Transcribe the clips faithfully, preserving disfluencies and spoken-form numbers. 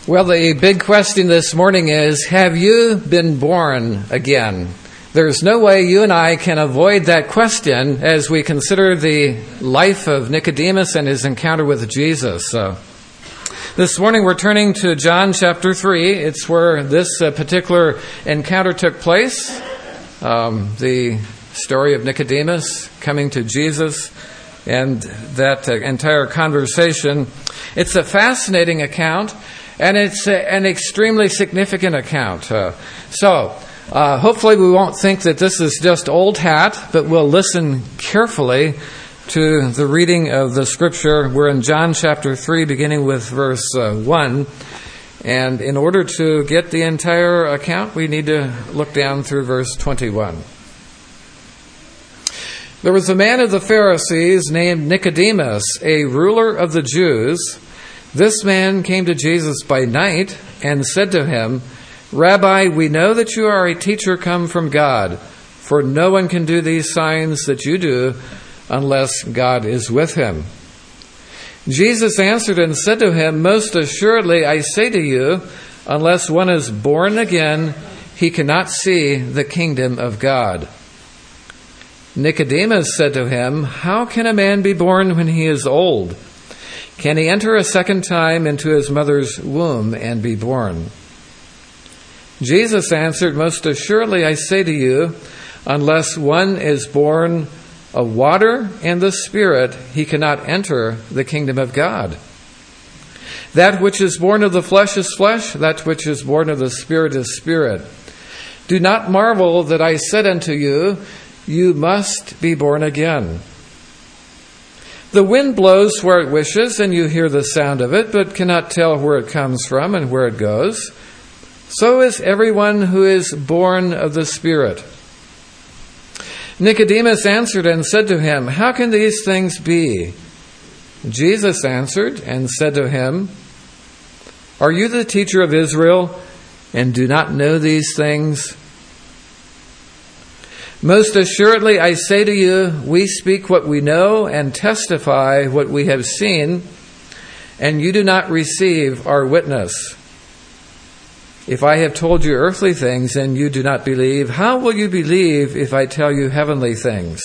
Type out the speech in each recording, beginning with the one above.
Well, the big question this morning is, have you been born again? There's no way you and I can avoid that question as we consider the life of Nicodemus and his encounter with Jesus. So, this morning we're turning to John chapter three. It's where this uh, particular encounter took place. Um, the story of Nicodemus coming to Jesus and that uh, entire conversation. It's a fascinating account. And it's a, an extremely significant account. Uh, so, uh, hopefully we won't think that this is just old hat, but we'll listen carefully to the reading of the scripture. We're in John chapter three, beginning with verse uh, one. And in order to get the entire account, we need to look down through verse twenty-one. There was a man of the Pharisees named Nicodemus, a ruler of the Jews. This man came to Jesus by night and said to him, "Rabbi, we know that you are a teacher come from God, for no one can do these signs that you do unless God is with him." Jesus answered and said to him, "Most assuredly I say to you, unless one is born again, he cannot see the kingdom of God." Nicodemus said to him, "How can a man be born when he is old? Can he enter a second time into his mother's womb and be born?" Jesus answered, "Most assuredly I say to you, unless one is born of water and the Spirit, he cannot enter the kingdom of God. That which is born of the flesh is flesh, that which is born of the Spirit is spirit. Do not marvel that I said unto you, you must be born again. The wind blows where it wishes, and you hear the sound of it, but cannot tell where it comes from and where it goes. So is everyone who is born of the Spirit." Nicodemus answered and said to him, "How can these things be?" Jesus answered and said to him, "Are you the teacher of Israel, and do not know these things? Most assuredly, I say to you, we speak what we know and testify what we have seen, and you do not receive our witness. If I have told you earthly things and you do not believe, how will you believe if I tell you heavenly things?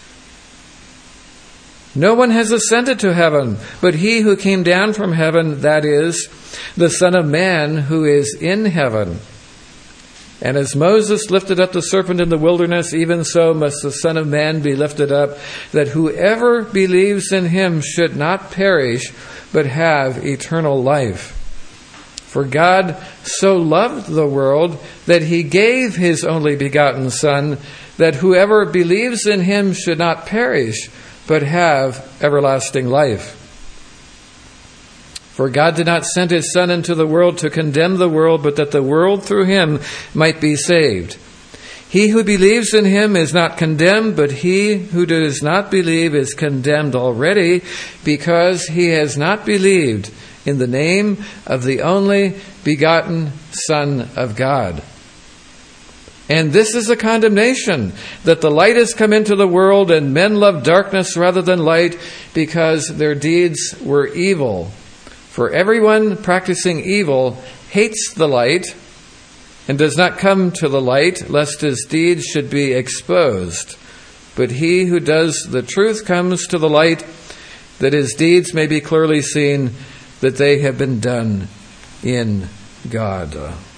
No one has ascended to heaven, but he who came down from heaven, that is, the Son of Man who is in heaven. And as Moses lifted up the serpent in the wilderness, even so must the Son of Man be lifted up, that whoever believes in him should not perish, but have eternal life. For God so loved the world that he gave his only begotten Son, that whoever believes in him should not perish, but have everlasting life. For God did not send his Son into the world to condemn the world, but that the world through him might be saved. He who believes in him is not condemned, but he who does not believe is condemned already, because he has not believed in the name of the only begotten Son of God. And this is a condemnation, that the light has come into the world, and men love darkness rather than light, because their deeds were evil. For everyone practicing evil hates the light and does not come to the light, lest his deeds should be exposed. But he who does the truth comes to the light, that his deeds may be clearly seen, that they have been done in God.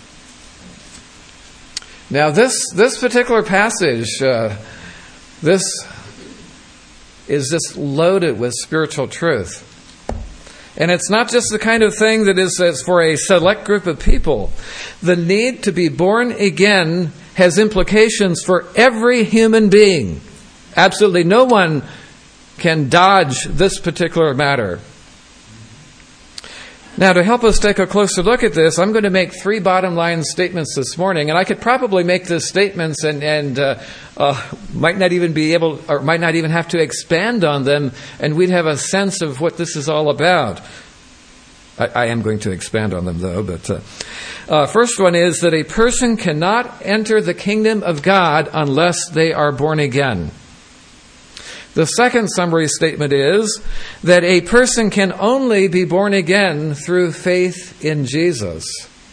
Now this, this particular passage, uh, this is just loaded with spiritual truth. And it's not just the kind of thing that is, is for a select group of people. The need to be born again has implications for every human being. Absolutely no one can dodge this particular matter. Now, to help us take a closer look at this, I'm going to make three bottom line statements this morning, and I could probably make these statements and, and uh, uh, might not even be able, or might not even have to expand on them, and we'd have a sense of what this is all about. I, I am going to expand on them, though. But uh, uh, first one is that a person cannot enter the kingdom of God unless they are born again. The second summary statement is that a person can only be born again through faith in Jesus.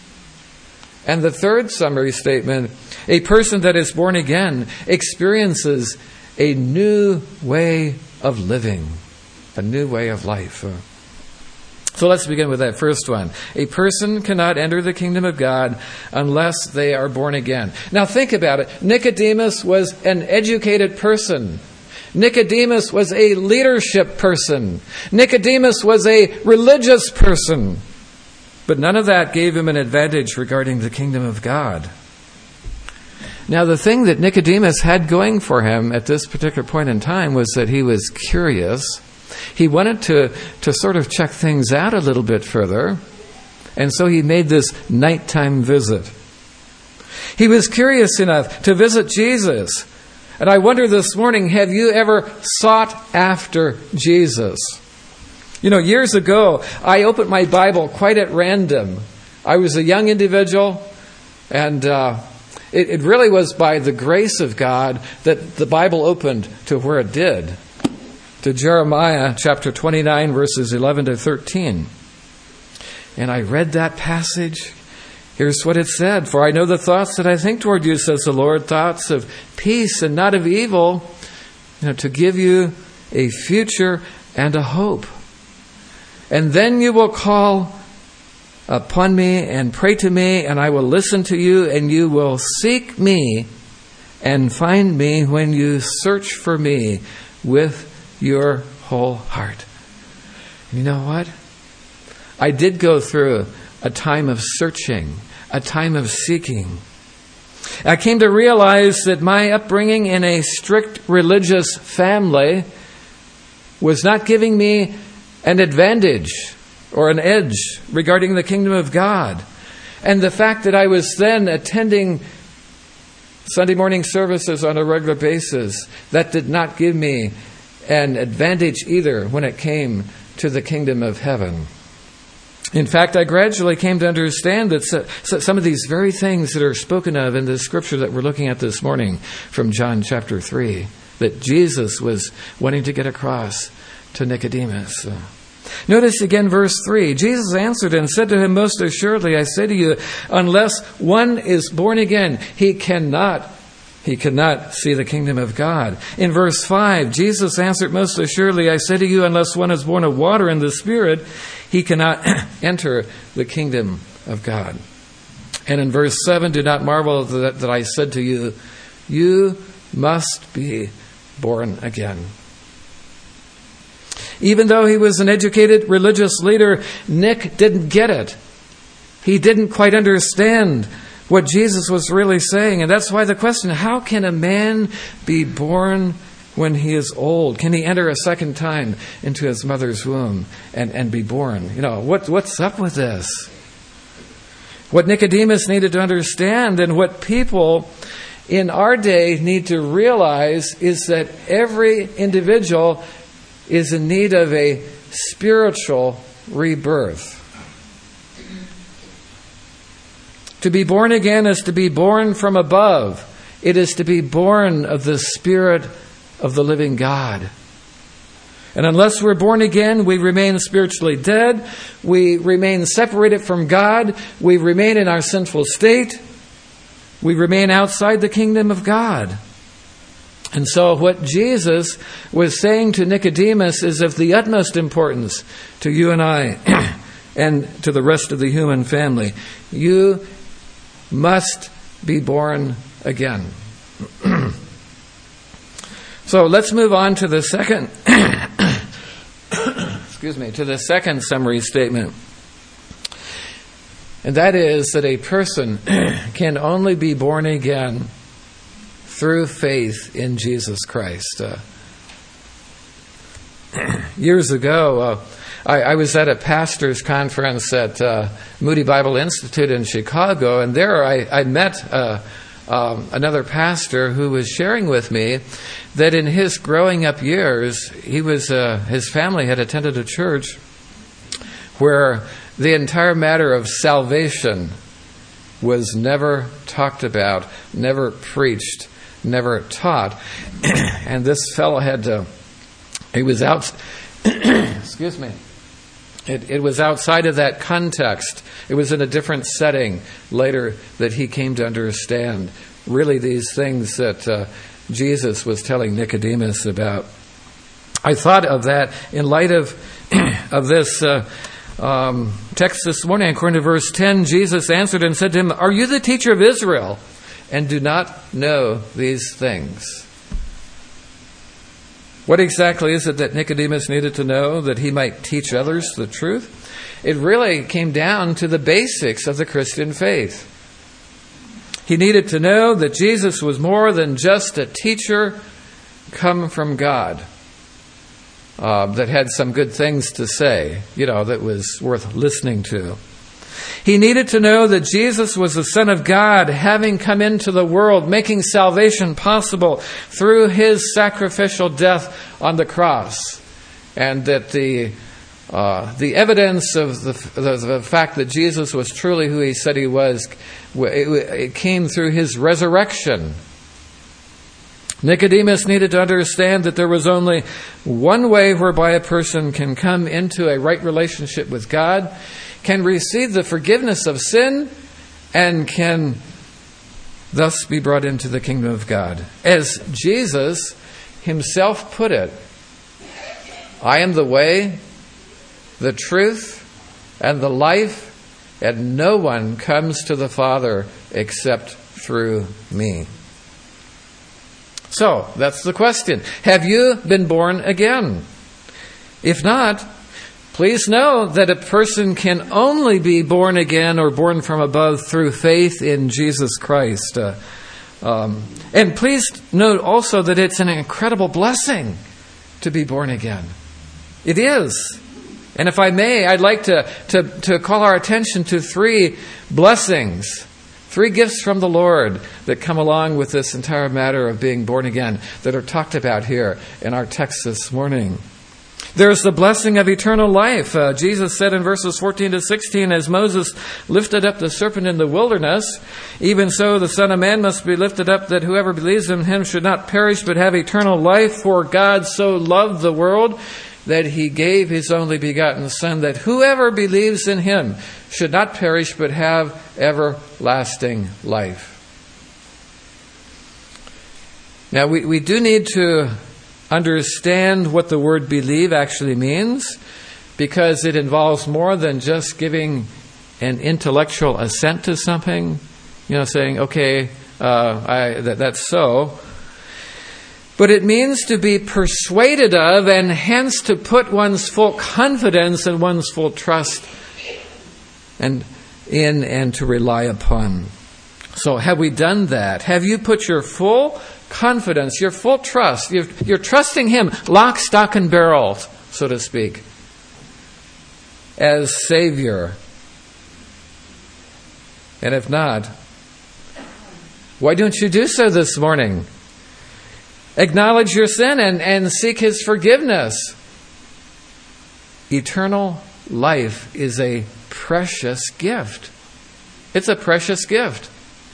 And the third summary statement, a person that is born again experiences a new way of living, a new way of life. So let's begin with that first one. A person cannot enter the kingdom of God unless they are born again. Now think about it. Nicodemus was an educated person. Nicodemus was a leadership person. Nicodemus was a religious person. But none of that gave him an advantage regarding the kingdom of God. Now, the thing that Nicodemus had going for him at this particular point in time was that he was curious. He wanted to, to sort of check things out a little bit further. And so he made this nighttime visit. He was curious enough to visit Jesus. And I wonder this morning, have you ever sought after Jesus? You know, years ago, I opened my Bible quite at random. I was a young individual, and uh, it, it really was by the grace of God that the Bible opened to where it did, to Jeremiah chapter twenty-nine, verses eleven to thirteen. And I read that passage. Here's what it said. For I know the thoughts that I think toward you, says the Lord, thoughts of peace and not of evil, you know, to give you a future and a hope. And then you will call upon me and pray to me, and I will listen to you, and you will seek me and find me when you search for me with your whole heart. You know what? I did go through a time of searching, a time of seeking. I came to realize that my upbringing in a strict religious family was not giving me an advantage or an edge regarding the kingdom of God. And the fact that I was then attending Sunday morning services on a regular basis, that did not give me an advantage either when it came to the kingdom of heaven. In fact, I gradually came to understand that some of these very things that are spoken of in the scripture that we're looking at this morning from John chapter three, that Jesus was wanting to get across to Nicodemus. Notice again verse three. Jesus answered and said to him, most assuredly, I say to you, unless one is born again, he cannot He cannot see the kingdom of God. In verse five, Jesus answered, most assuredly, I say to you, unless one is born of water and the Spirit, he cannot enter the kingdom of God. And in verse seven, do not marvel that, that I said to you, you must be born again. Even though he was an educated religious leader, Nick didn't get it. He didn't quite understand what Jesus was really saying. And that's why the question, how can a man be born when he is old? Can he enter a second time into his mother's womb and, and be born? You know, what, what's up with this? What Nicodemus needed to understand, and what people in our day need to realize, is that every individual is in need of a spiritual rebirth. To be born again is to be born from above. It is to be born of the Spirit of the living God. And unless we're born again, we remain spiritually dead. We remain separated from God. We remain in our sinful state. We remain outside the kingdom of God. And so what Jesus was saying to Nicodemus is of the utmost importance to you and I and to the rest of the human family. You must be born again. So let's move on to the second excuse me, to the second summary statement. And that is that a person can only be born again through faith in Jesus Christ. Uh, years ago, uh, I, I was at a pastor's conference at uh, Moody Bible Institute in Chicago, and there I, I met uh, um, another pastor who was sharing with me that in his growing up years, he was uh, his family had attended a church where the entire matter of salvation was never talked about, never preached, never taught. And this fellow had to He was out. excuse me. It, it was outside of that context. It was in a different setting later that he came to understand really these things that uh, Jesus was telling Nicodemus about. I thought of that in light of of this uh, um, text this morning. According to verse ten, Jesus answered and said to him, "Are you the teacher of Israel, and do not know these things?" What exactly is it that Nicodemus needed to know that he might teach others the truth? It really came down to the basics of the Christian faith. He needed to know that Jesus was more than just a teacher come from God, uh, that had some good things to say, you know, that was worth listening to. He needed to know that Jesus was the Son of God, having come into the world, making salvation possible through his sacrificial death on the cross. And that the uh, the evidence of the, the, the fact that Jesus was truly who he said he was, it, it came through his resurrection. Nicodemus needed to understand that there was only one way whereby a person can come into a right relationship with God, can receive the forgiveness of sin, and can thus be brought into the kingdom of God. As Jesus himself put it, "I am the way, the truth, and the life, and no one comes to the Father except through me." So, that's the question. Have you been born again? If not, please know that a person can only be born again or born from above through faith in Jesus Christ. Uh, um, and please note also that it's an incredible blessing to be born again. It is. And if I may, I'd like to, to, to call our attention to three blessings, three gifts from the Lord that come along with this entire matter of being born again that are talked about here in our text this morning. There's the blessing of eternal life. Uh, Jesus said in verses fourteen to sixteen, "As Moses lifted up the serpent in the wilderness, even so the Son of Man must be lifted up, that whoever believes in him should not perish but have eternal life. For God so loved the world that he gave his only begotten Son, that whoever believes in him should not perish but have everlasting life." Now we, we do need to understand what the word believe actually means, because it involves more than just giving an intellectual assent to something, you know, saying, okay, uh, I, that, that's so. But it means to be persuaded of, and hence to put one's full confidence and one's full trust and in and to rely upon. So have we done that? Have you put your full confidence, your full trust, you're, you're trusting him lock, stock, and barrel, so to speak, as Savior? And if not, why don't you do so this morning? Acknowledge your sin and, and seek his forgiveness. Eternal life is a precious gift. It's a precious gift.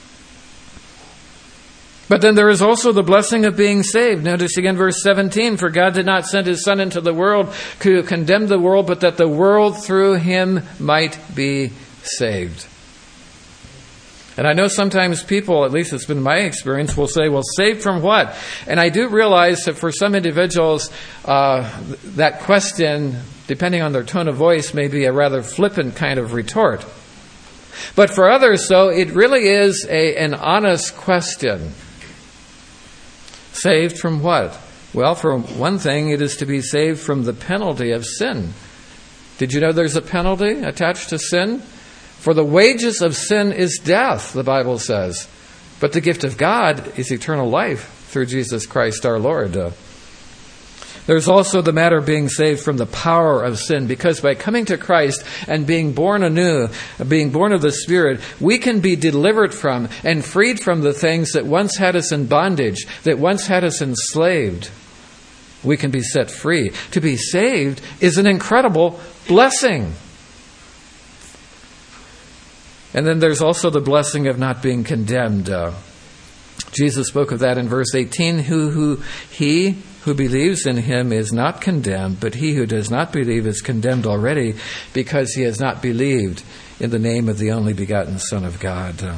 But then there is also the blessing of being saved. Notice again verse seventeen, "For God did not send his Son into the world to condemn the world, but that the world through him might be saved." And I know sometimes people, at least it's been my experience, will say, well, saved from what? And I do realize that for some individuals, uh, that question, depending on their tone of voice, may be a rather flippant kind of retort. But for others, though, it really is a, an honest question. Saved from what? Well, for one thing, it is to be saved from the penalty of sin. Did you know there's a penalty attached to sin? For the wages of sin is death, the Bible says. But the gift of God is eternal life through Jesus Christ our Lord. Uh, There's also the matter of being saved from the power of sin, because by coming to Christ and being born anew, being born of the Spirit, we can be delivered from and freed from the things that once had us in bondage, that once had us enslaved. We can be set free. To be saved is an incredible blessing. And then there's also the blessing of not being condemned. Uh, Jesus spoke of that in verse eighteen, who, who he who believes in him is not condemned, but he who does not believe is condemned already, because he has not believed in the name of the only begotten Son of God. Uh,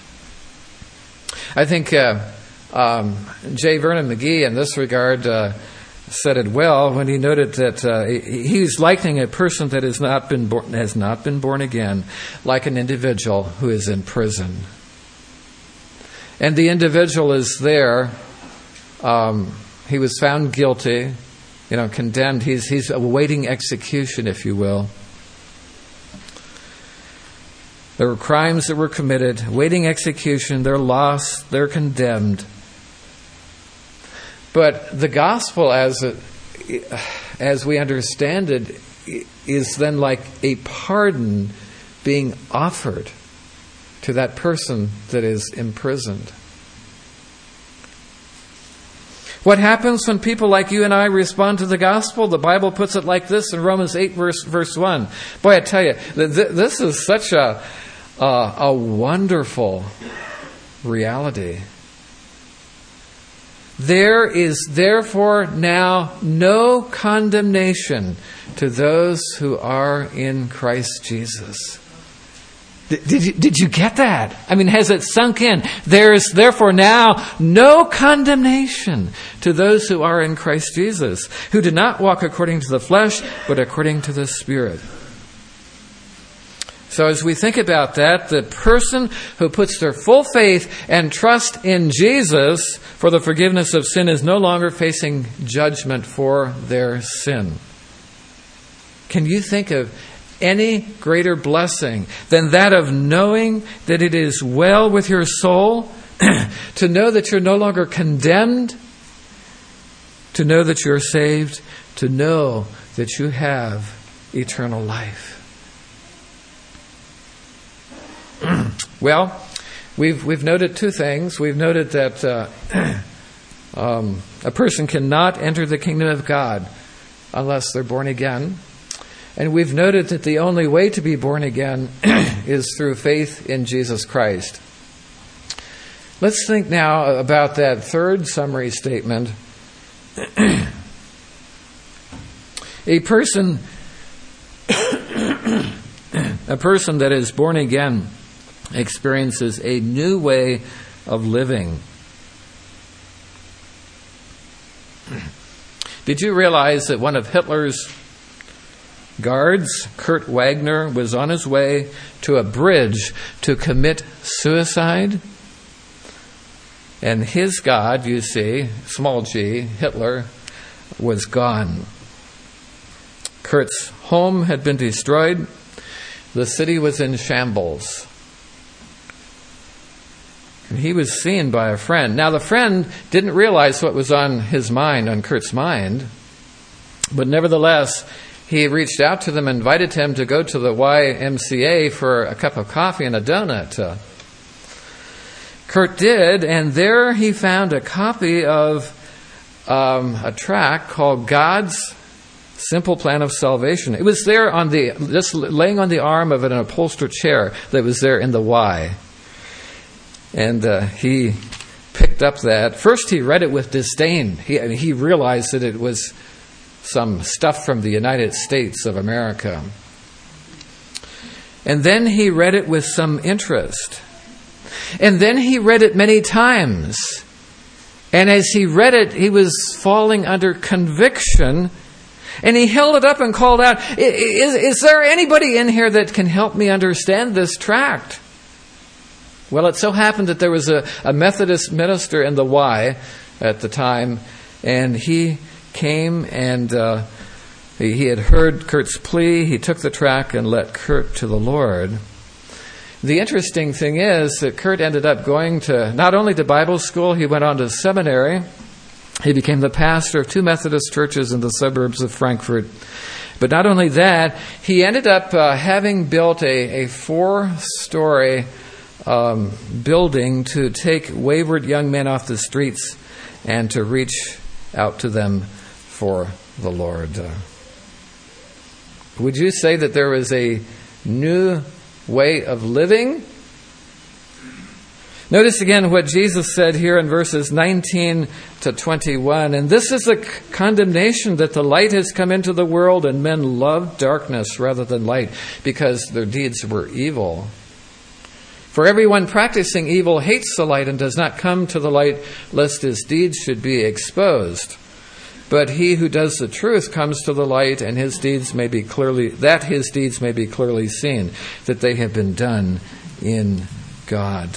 I think uh, um, J. Vernon McGee, in this regard, uh, said it well when he noted that uh, he's likening a person that has not been born, has not been born again, like an individual who is in prison. And the individual is there. Um, he was found guilty, you know, condemned. He's he's awaiting execution, if you will. There were crimes that were committed, awaiting execution. They're lost. They're condemned. But the gospel, as it, as we understand it, is then like a pardon being offered to that person that is imprisoned. What happens when people like you and I respond to the gospel? The Bible puts it like this in Romans eight, verse verse one. Boy, I tell you, th- this is such a uh, a wonderful reality. There is therefore now no condemnation to those who are in Christ Jesus. Did you, did you get that? I mean, has it sunk in? There is therefore now no condemnation to those who are in Christ Jesus, who do not walk according to the flesh, but according to the Spirit. So as we think about that, the person who puts their full faith and trust in Jesus for the forgiveness of sin is no longer facing judgment for their sin. Can you think of any greater blessing than that of knowing that it is well with your soul, to know that you're no longer condemned, to know that you're saved, to know that you have eternal life? Well, we've we've noted two things. We've noted that uh, um, a person cannot enter the kingdom of God unless they're born again. And we've noted that the only way to be born again is through faith in Jesus Christ. Let's think now about that third summary statement. A person, a person that is born again experiences a new way of living. Did you realize that one of Hitler's guards, Kurt Wagner, was on his way to a bridge to commit suicide? And his God, you see, small g, Hitler, was gone. Kurt's home had been destroyed. The city was in shambles. And he was seen by a friend. Now, the friend didn't realize what was on his mind, on Kurt's mind. But nevertheless, he reached out to them, invited him to go to the Y M C A for a cup of coffee and a donut. Uh, Kurt did, and there he found a copy of um, a tract called God's Simple Plan of Salvation. It was there on the, just laying on the arm of an upholstered chair that was there in the Y. And uh, he picked up that. First he read it with disdain. He, I mean, he realized that it was some stuff from the United States of America. And then he read it with some interest. And then he read it many times. And as he read it, he was falling under conviction. And he held it up and called out, is, is there anybody in here that can help me understand this tract? Well, it so happened that there was a, a Methodist minister in the Y at the time, and he came and uh, he, he had heard Kurt's plea. He took the tract and led Kurt to the Lord. The interesting thing is that Kurt ended up going to not only to Bible school, he went on to seminary. He became the pastor of two Methodist churches in the suburbs of Frankfurt. But not only that, he ended up uh, having built a, a four-story um, building to take wayward young men off the streets and to reach out to them for the Lord. Uh, would you say that there was a new way of living? Notice again what Jesus said here in verses nineteen to twenty-one. And this is the condemnation, that the light has come into the world, and men loved darkness rather than light, because their deeds were evil. For everyone practicing evil hates the light and does not come to the light, lest his deeds should be exposed. But he who does the truth comes to the light, and his deeds may be clearly that his deeds may be clearly seen, that they have been done in God.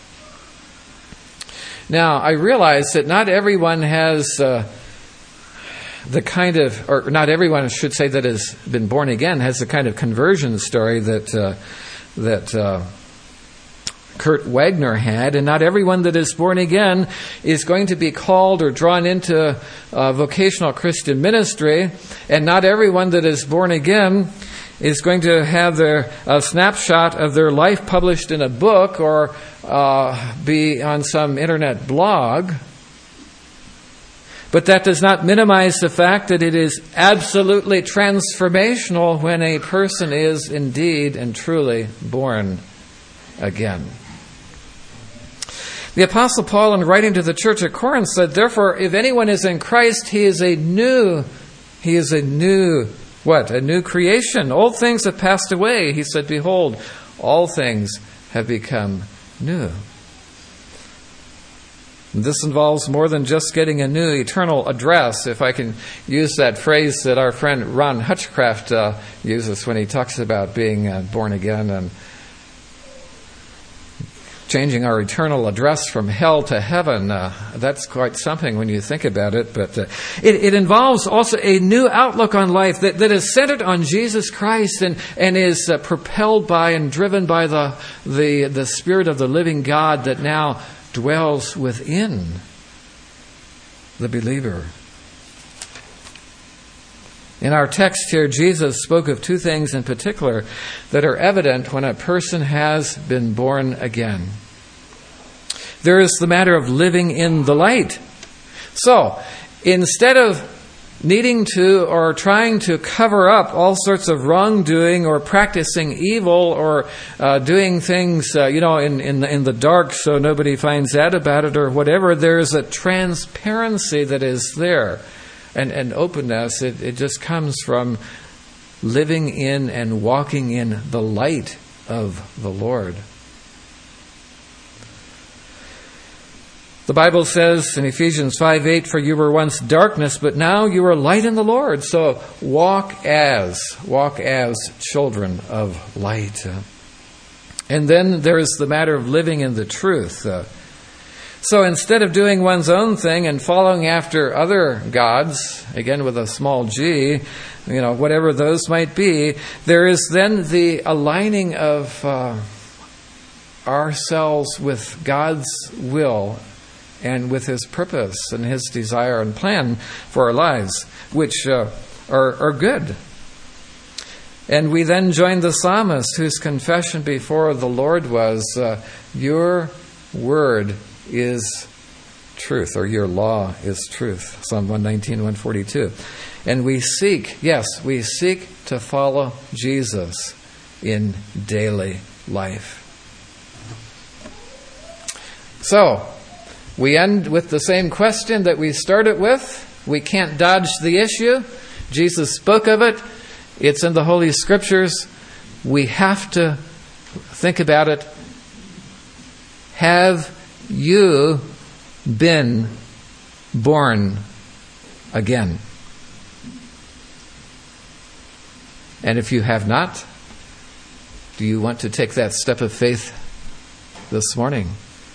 Now, I realize that not everyone has uh, the kind of, or not everyone, I should say, that has been born again has the kind of conversion story that uh, that uh, Kurt Wagner had, and not everyone that is born again is going to be called or drawn into uh, vocational Christian ministry, and not everyone that is born again is going to have their a snapshot of their life published in a book or uh, be on some internet blog. But that does not minimize the fact that it is absolutely transformational when a person is indeed and truly born again. The Apostle Paul, in writing to the church at Corinth, said, "Therefore, if anyone is in Christ, he is a new, he is a new, what? A new creation. Old things have passed away." He said, "Behold, all things have become new." And this involves more than just getting a new eternal address, if I can use that phrase that our friend Ron Hutchcraft uh, uses when he talks about being uh, born again and changing our eternal address from hell to heaven. Uh, that's quite something when you think about it. But uh, it, it involves also a new outlook on life that, that is centered on Jesus Christ and, and is uh, propelled by and driven by the, the, the Spirit of the living God that now dwells within the believer. In our text here, Jesus spoke of two things in particular that are evident when a person has been born again. There is the matter of living in the light. So, instead of needing to or trying to cover up all sorts of wrongdoing or practicing evil or uh, doing things, uh, you know, in, in, the, in the dark so nobody finds out about it or whatever, there's a transparency that is there. And, and openness, it, it just comes from living in and walking in the light of the Lord. The Bible says in Ephesians five eight, "For you were once darkness, but now you are light in the Lord." So walk as, walk as children of light. And then there is the matter of living in the truth. Uh, So instead of doing one's own thing and following after other gods, again with a small g, you know, whatever those might be, there is then the aligning of uh, ourselves with God's will and with His purpose and His desire and plan for our lives, which uh, are, are good. And we then join the psalmist whose confession before the Lord was, uh, "Your word is truth," or "your law is truth." Psalm one nineteen, one forty-two. And we seek, yes, we seek to follow Jesus in daily life. So, we end with the same question that we started with. We can't dodge the issue. Jesus spoke of it. It's in the Holy Scriptures. We have to think about it. Have you been born again? And if you have not, do you want to take that step of faith this morning?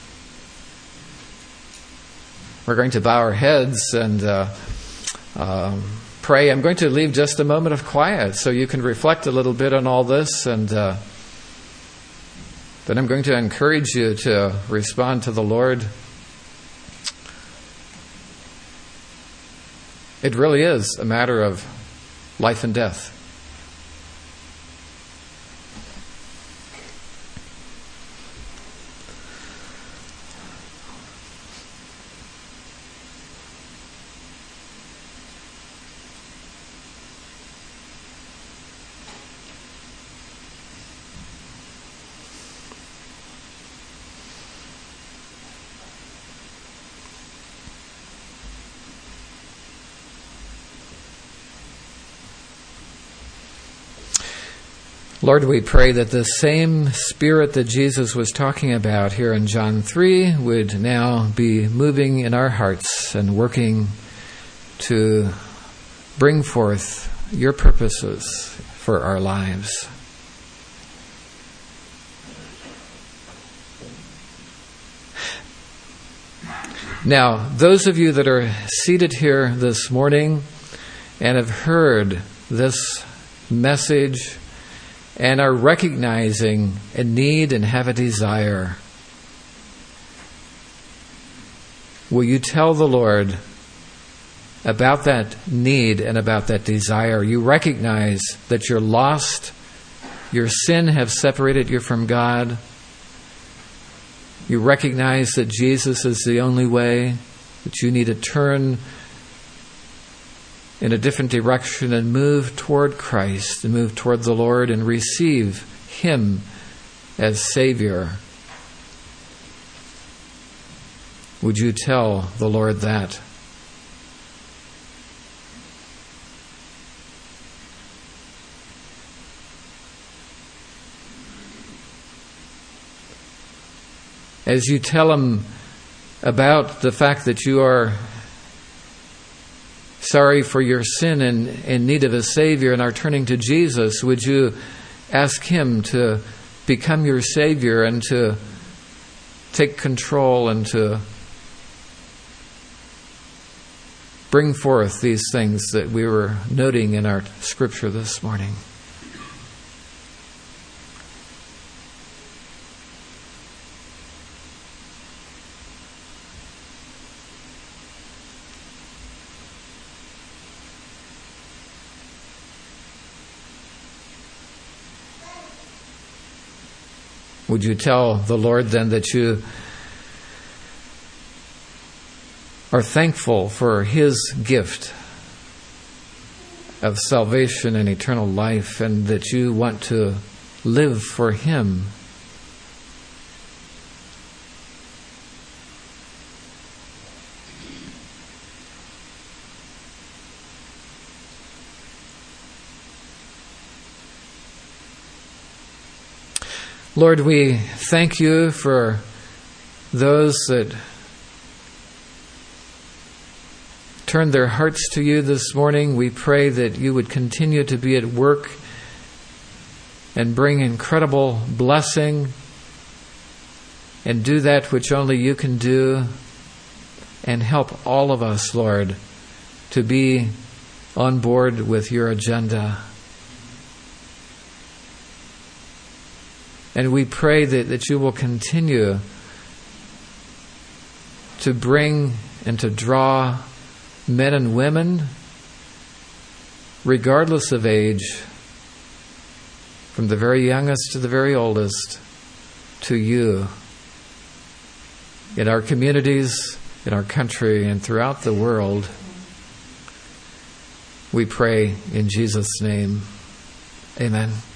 We're going to bow our heads and uh, um, pray. I'm going to leave just a moment of quiet so you can reflect a little bit on all this, and uh, then I'm going to encourage you to respond to the Lord. It really is a matter of life and death. Lord, we pray that the same Spirit that Jesus was talking about here in John three would now be moving in our hearts and working to bring forth your purposes for our lives. Now, those of you that are seated here this morning and have heard this message and are recognizing a need and have a desire, will you tell the Lord about that need and about that desire? You recognize that you're lost, your sin have separated you from God. You recognize that Jesus is the only way, that you need to turn in a different direction and move toward Christ and move toward the Lord and receive Him as Savior. Would you tell the Lord that? As you tell Him about the fact that you are sorry for your sin and in need of a Savior and are turning to Jesus, would you ask Him to become your Savior and to take control and to bring forth these things that we were noting in our scripture this morning? Would you tell the Lord then that you are thankful for His gift of salvation and eternal life, and that you want to live for Him? Lord, we thank you for those that turned their hearts to you this morning. We pray that you would continue to be at work and bring incredible blessing and do that which only you can do, and help all of us, Lord, to be on board with your agenda. And we pray that, that you will continue to bring and to draw men and women, regardless of age, from the very youngest to the very oldest, to you in our communities, in our country, and throughout the world. We pray in Jesus' name. Amen.